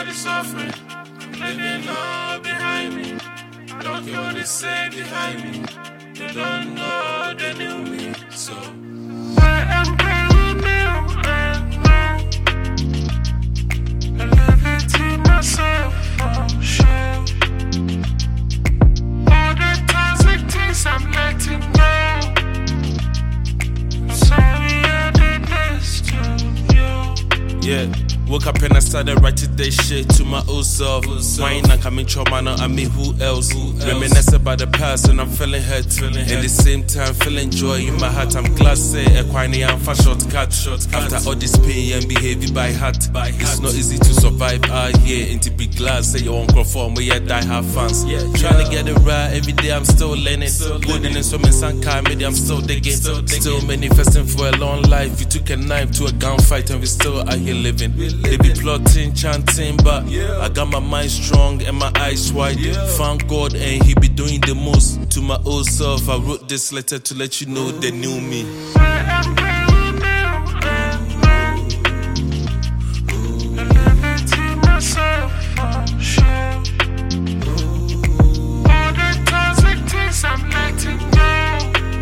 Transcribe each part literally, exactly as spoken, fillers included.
the suffering. Living all behind me. Don't you want to say behind me? You don't know they knew me. So I am going now and now. I live it to myself for sure. All the toxic things I'm letting go. I'm sorry I did this to you. Yeah. Woke up and I started writing this shit to my old self. Why not coming trauma? No, I mean who else? Who else? Reminisce about the past and I'm feeling hurt. Feeling At hurt. the same time, feeling joy in my heart. I'm glad say a quiny and for shortcut. Shortcut. After all this pain and behavior by heart, by it's heart. Not easy to survive out here. And to be glad say you won't conform where you die have fans. Yeah, Trying yeah. to get it right every day. I'm still learning. Still Good in some sun car, maybe I'm still digging. Still, digging. still manifesting for a long life. You took a knife to a gunfight and we still out here living. They be plotting, chanting, but yeah. I got my mind strong and my eyes wide. Yeah. Thank God and he be doing the most. To my old self, I wrote this letter to let you know they knew me. I'm letting go.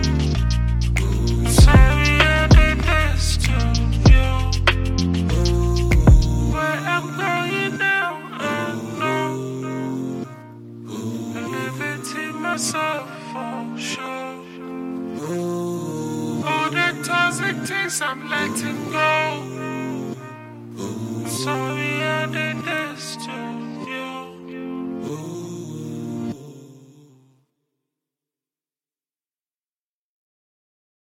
Sorry I did this to you. Where I'm going now, I know. I live it in myself for sure. All the toxic things I'm letting go.